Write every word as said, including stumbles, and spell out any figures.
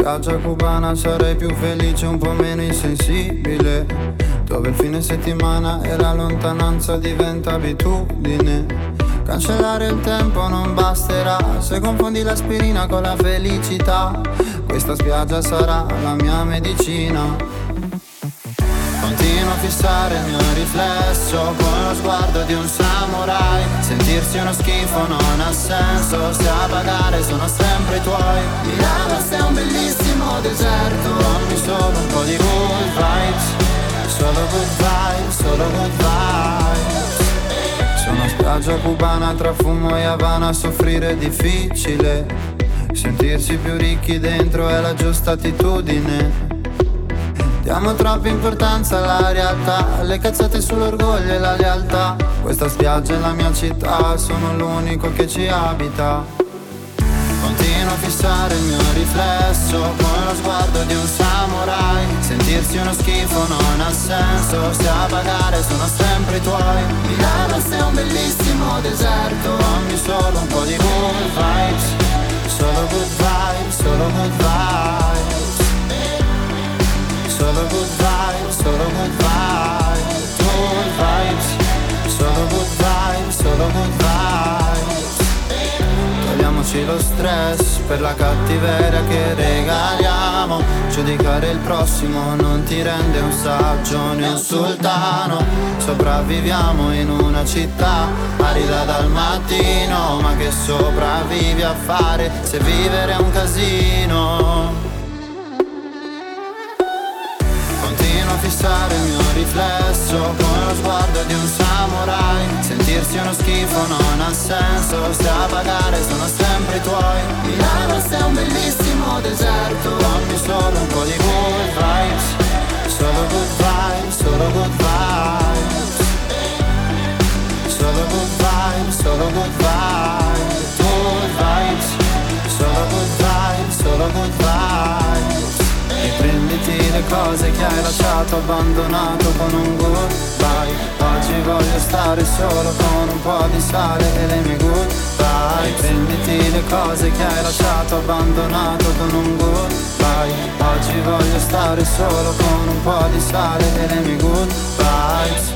spiaggia cubana sarei più felice, un po' meno insensibile, dove il fine settimana e la lontananza diventa abitudine. Cancellare il tempo non basterà se confondi l'aspirina con la felicità. Questa spiaggia sarà la mia medicina. Continuo a fissare il mio riflesso con lo sguardo di un samurai. Sentirsi uno schifo non ha senso se a pagare sono sempre i tuoi. Milano è un bellissimo deserto, dammi solo un po' di good vibes. Solo good vibes, solo good vibes. Sono spiaggia cubana tra fumo e Havana, soffrire è difficile. Sentirsi più ricchi dentro è la giusta attitudine. Diamo troppa importanza alla realtà, le cazzate sull'orgoglio e la lealtà. Questa spiaggia è la mia città, sono l'unico che ci abita. Continuo a fissare il mio riflesso con lo sguardo di un samurai. Sentirsi uno schifo non ha senso se a pagare sono sempre i tuoi. Milano è un bellissimo deserto, dammi solo un po' di good vibes. Solo good vibes, solo good vibes. Solo good vibes, solo good vibes, good vibes. Solo good vibes, solo good vibes. Togliamoci lo stress per la cattiveria che regaliamo. Giudicare il prossimo non ti rende un saggio né un sultano. Sopravviviamo in una città arida dal mattino, ma che sopravvivi a fare se vivere è un casino. Fissare il mio riflesso con lo sguardo di un samurai. Sentirsi uno schifo non ha senso se a pagare sono sempre i tuoi. Milano è un bellissimo deserto, dammi solo un po' di good vibes. Solo good vibes, solo good vibes. Solo good vibes, solo good vibes. Good vibes. Solo good vibes, solo good vibes. E prenditi le cose che hai lasciato abbandonato con un goodbye. Oggi voglio stare solo con un po' di sale e le mie goodbye. Prenditi le cose che hai lasciato abbandonato con un goodbye. Oggi voglio stare solo con un po' di sale e le mie goodbye.